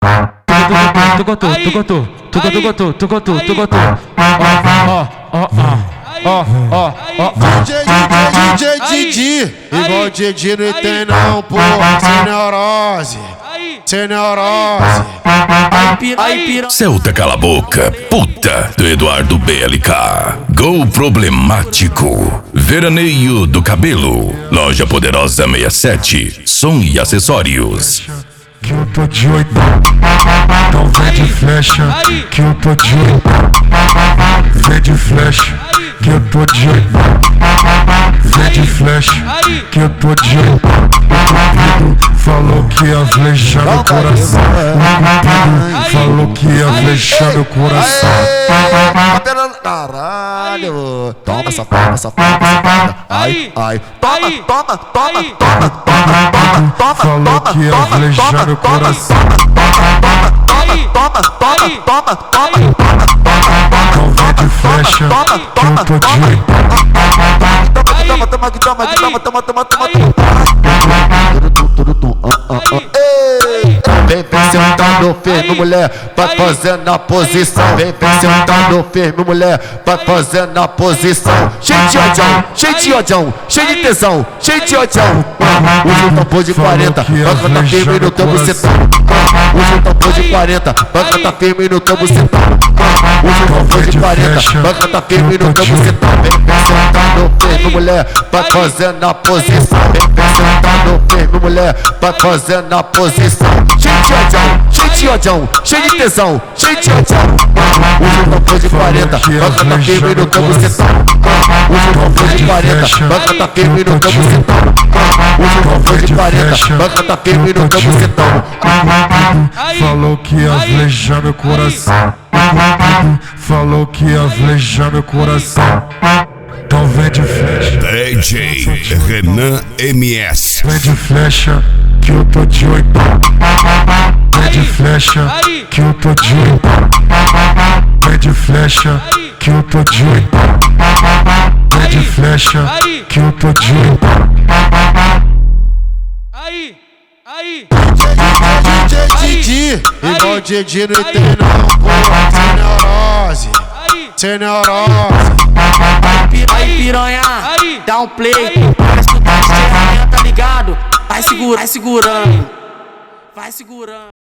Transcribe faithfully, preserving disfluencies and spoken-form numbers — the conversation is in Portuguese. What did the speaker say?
Tu gotou, tu gotou, tu gotou, tu gotou, tu gotou, tu gotou. Ó, ó, ó, ó, ó, ó. D J Didi, igual Didi não tem não, pô. Sem neurose, sem neurose. Celta Cala Boca, puta, do Eduardo B L K. Gol Problemático, Veraneio do Cabelo, Loja Poderosa sessenta e sete, som e acessórios. Que eu tô de oitão, então vem de flecha. Que eu tô de oitão, vem de flecha. Que eu tô de oitão, vem de flecha. Que eu tô de oitão. O Cupido falou que ia flechar meu coração. O Cupido falou que ia flechar meu coração. Caralho, toma essa toma essa toma essa. Ai, ai, toma, toma, toma, toma, toma, toma, toma. Falou que ia flechar meu coração. Toma, toma, toma, toma. Então vem de flecha, que eu tô de oitão. Toma, toma, toma, toma, toma, toma, toma. Vem, vem sentando firme, mulher, vai fazendo a posição. Vem, vem sentando firme, mulher, vai fazendo a posição. Cheio de odião, cheio de odião, cheio de tesão, cheio de odião. Usa o tambor de quarenta, vai cantar firme no teu bucetão. Usa o tambor de quarenta, vai cantar firme no teu bucetão. Usa o tambor de quarenta, vai cantar firme no teu bucetão. Vem, vem sentando firme, mulher, vai fazendo a posição. Vem, vem sentando firme, mulher, vai fazendo a posição. Cheio de odião, cheio de odião, cheio de tesão, cheio de odião. Usa o tambor de quarenta, vai cantar firme no teu bucetão. Usa o tambor de quarenta, vai cantar firme no teu bucetão. Usa o tambor de quarenta, vai cantar firme no teu bucetão. Falou que ia flechar meu coração. Falou que ia flechar meu coração. Então vem de flecha, D J Renan M S. vem de flecha, que eu tô de oitão. Vem de flecha, que eu tô de oitão. Vem de flecha, que eu tô de oitão. Vem de flecha, que eu tô de oitão. Aí, aí. Didi, igual Didi não tem não, pô. Sem neurose, sem neurose. Aí piranha, dá um play, vai escutar esse ferramenta, tá ligado? Vai segurando, vai segurando, vai segurando.